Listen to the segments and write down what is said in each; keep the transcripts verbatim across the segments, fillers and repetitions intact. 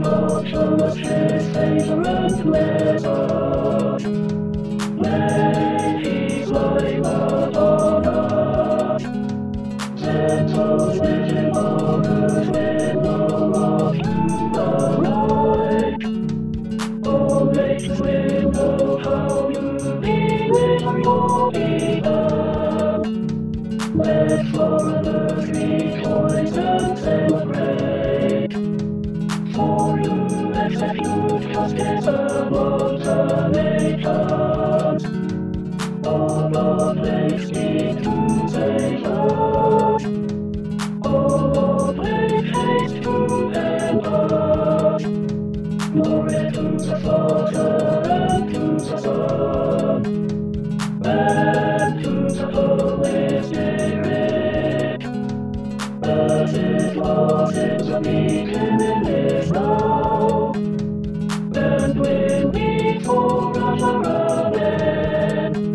bottomless his favourite letters. May his light upon us. Gentle vision of whose window of you arrive. Oh, nation's window, how you believe your begun. Let foreigners rejoice and celebrate. For you execute justice among the nations. All of lakes speak to sailors. All of lakes haste to embark. Glory to the Father and to the Son and to the Holy Spirit, as it was in the beginning, is now, and will be forever. Amen.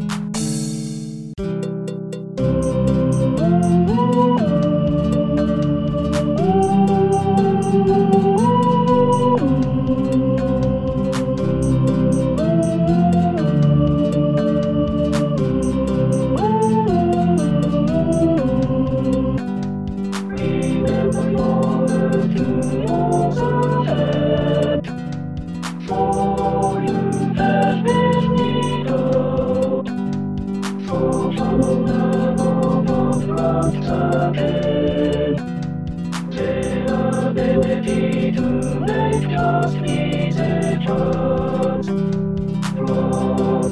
Remember your word to yours ahead, for you have been needed. For the moment of grant again, the ability to make just decisions. Grant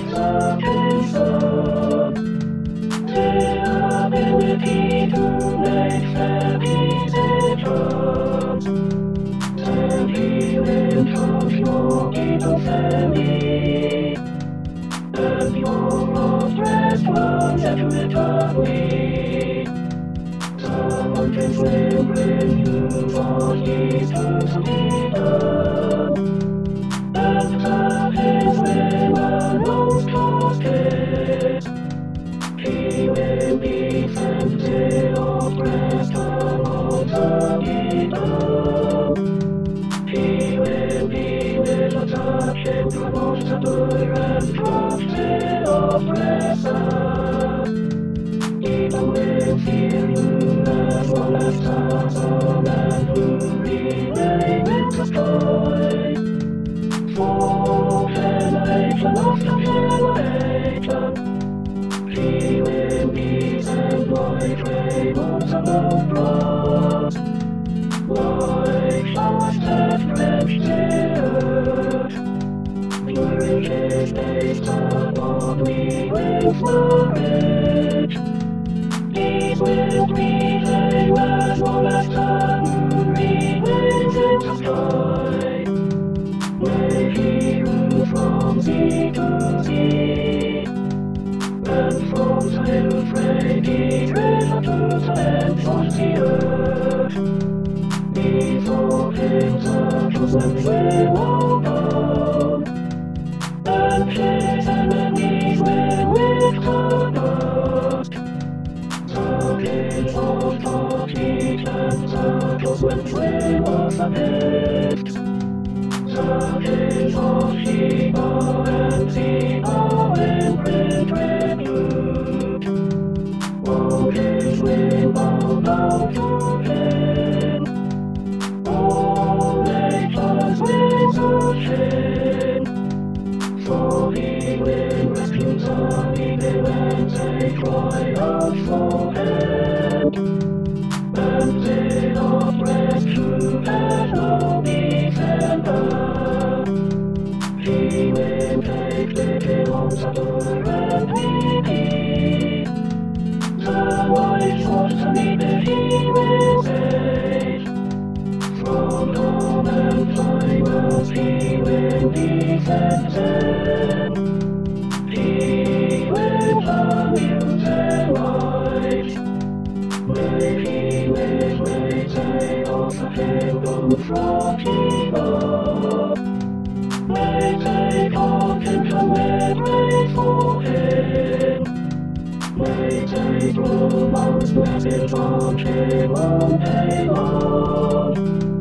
the the ability to make fair decisions. And he will count your kingdom fairly, and your outstretched arms accurately. The mountains will bring you for his to be done, and the hills will announce justice. He will be sent of rest among the kingdom. He will be little touch and promote the door and trust of blessed. Even will fear you as well as Satan and will remain in the sky. For generation after generation, he will be sent like rainbows above grass, like showers that drench the earth. During his days upon we will flourish. These will be the as long as the moon remains in the sky. May he rule from sea to sea, and from the Euphrates river to the ends of the earth. Before him the chosen will come, and his enemies will lift the dust. The kings of the teach and the chosen will also lift. The kings of Sheba and Zeba will bring tribute. All kings will bow down to him. All nations will search him. For he will rescue the needy when they cry out for help. And they of rescue have no defender. He will take the arms of the and pity. The wise ones to needy he will save. From harm and violence he will defend them. He will amuse their lives. May he will make they offer him go from Shiva. May they come and commemorate for him. May they grow most blessed from him all day long.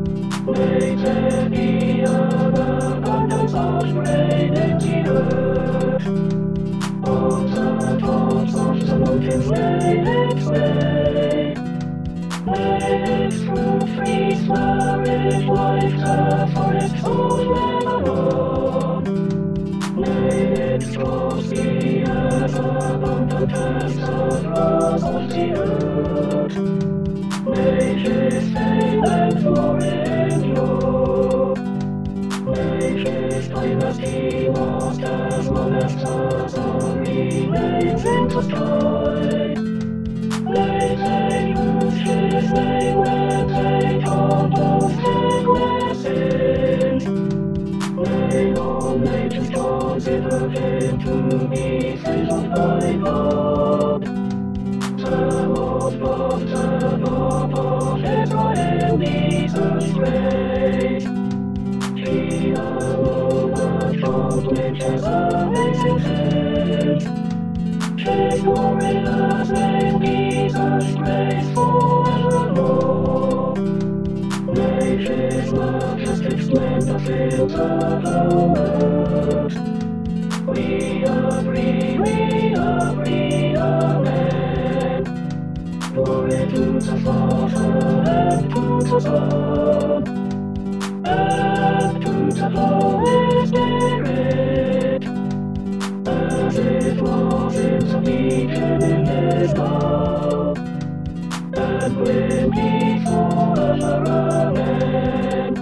May there be an abundance of grain in the earth. On the tops of the mountains may its way. May its fruit trees flourish like the forests of Lebanon. May its crops be as abundant as the grass of the earth. May his fame and glory endure. May his dynasty last as long as the sun remains in the sky. May they use his name when they count those their blessings. May all nations consider him to be favored by God. The Lord God, the God of Israel, Jesus praise. He alone has accomplished amazing things. His glorious name, Jesus, praise forevermore. May his majestic splendor fill the whole earth. We agree, we agree, amen. Glory to the Father, and to the Son, and to the Holy Spirit, as it was in the beginning, is now, and will be forever. Amen.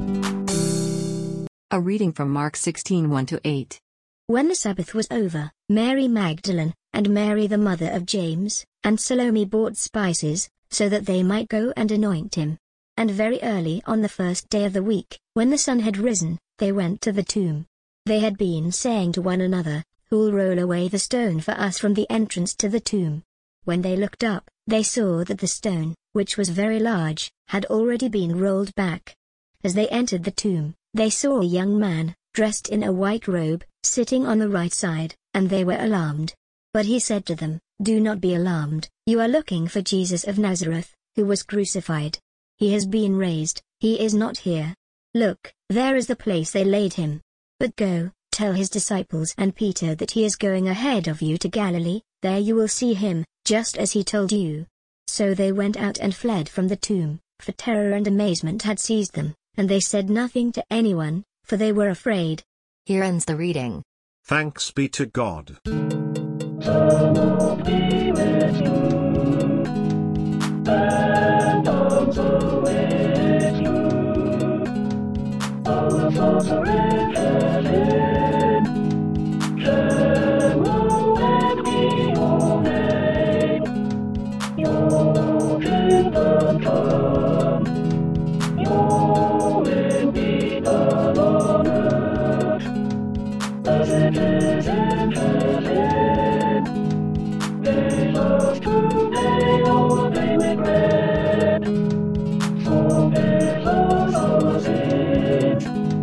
A reading from Mark sixteen one to eight. When the Sabbath was over, Mary Magdalene, and Mary the mother of James, and Salome bought spices, so that they might go and anoint him. And very early on the first day of the week, when the sun had risen, they went to the tomb. They had been saying to one another, "Who'll roll away the stone for us from the entrance to the tomb?" When they looked up, they saw that the stone, which was very large, had already been rolled back. As they entered the tomb, they saw a young man, dressed in a white robe, sitting on the right side, and they were alarmed. But he said to them, "Do not be alarmed, you are looking for Jesus of Nazareth, who was crucified. He has been raised, he is not here. Look, there is the place they laid him. But go, tell his disciples and Peter that he is going ahead of you to Galilee, there you will see him, just as he told you." So they went out and fled from the tomb, for terror and amazement had seized them, and they said nothing to anyone, for they were afraid. Here ends the reading. Thanks be to God. The Lord be with you, and also with you. Our Father in heaven, hallowed be your name. Your kingdom come, your will be done on earth, as it is in heaven. Give us today our daily bread. Forgive us our sins,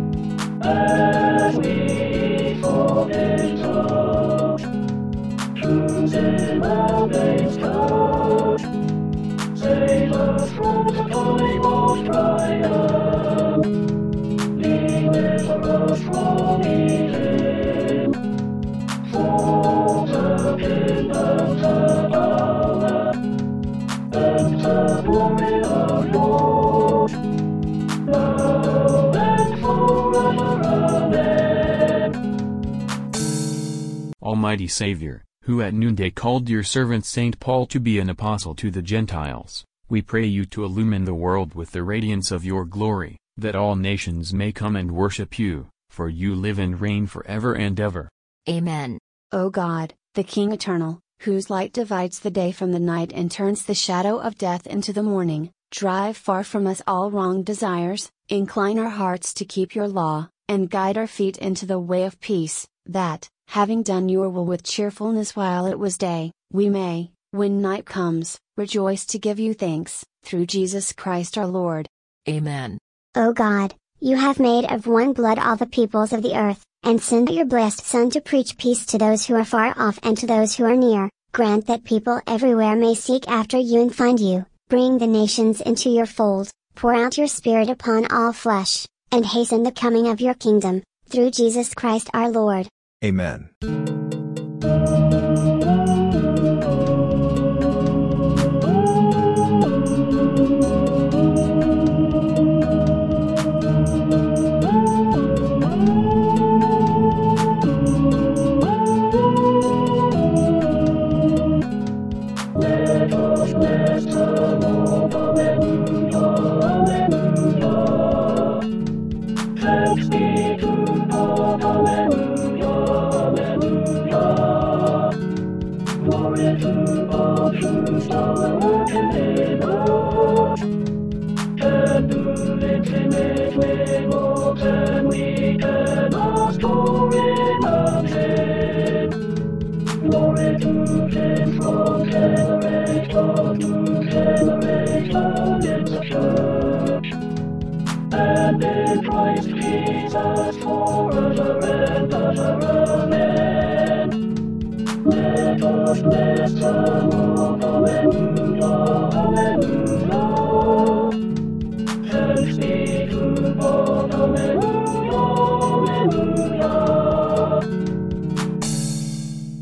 as we forgive those who sin against us. Save us from the time of trial. Deliver us from evil. For the kingdom, the power, and the glory are yours, now and forever. Amen. Almighty Savior, who at noonday called your servant Saint Paul to be an apostle to the Gentiles, we pray you to illumine the world with the radiance of your glory, that all nations may come and worship you, for you live and reign forever and ever. Amen. O God, the King eternal, whose light divides the day from the night and turns the shadow of death into the morning, drive far from us all wrong desires, incline our hearts to keep your law, and guide our feet into the way of peace, that, having done your will with cheerfulness while it was day, we may, when night comes, rejoice to give you thanks, through Jesus Christ our Lord. Amen. O God, you have made of one blood all the peoples of the earth, and sent your blessed Son to preach peace to those who are far off and to those who are near. Grant that people everywhere may seek after you and find you, bring the nations into your fold, Pour out your Spirit upon all flesh, and hasten the coming of your kingdom, through Jesus Christ our Lord. Amen. Let us bless the Lord, Alleluia, Alleluia. Thanks be to God, Alleluia, Alleluia. Glory to God, whose power within us can do infinitely more than we can ask or imagine. Glory to Him from generation to generation in the church, and in Christ Jesus forever and ever. Amen. Let us bless the Lord, Alleluia, Alleluia. Thanks be to God, Alleluia, Alleluia.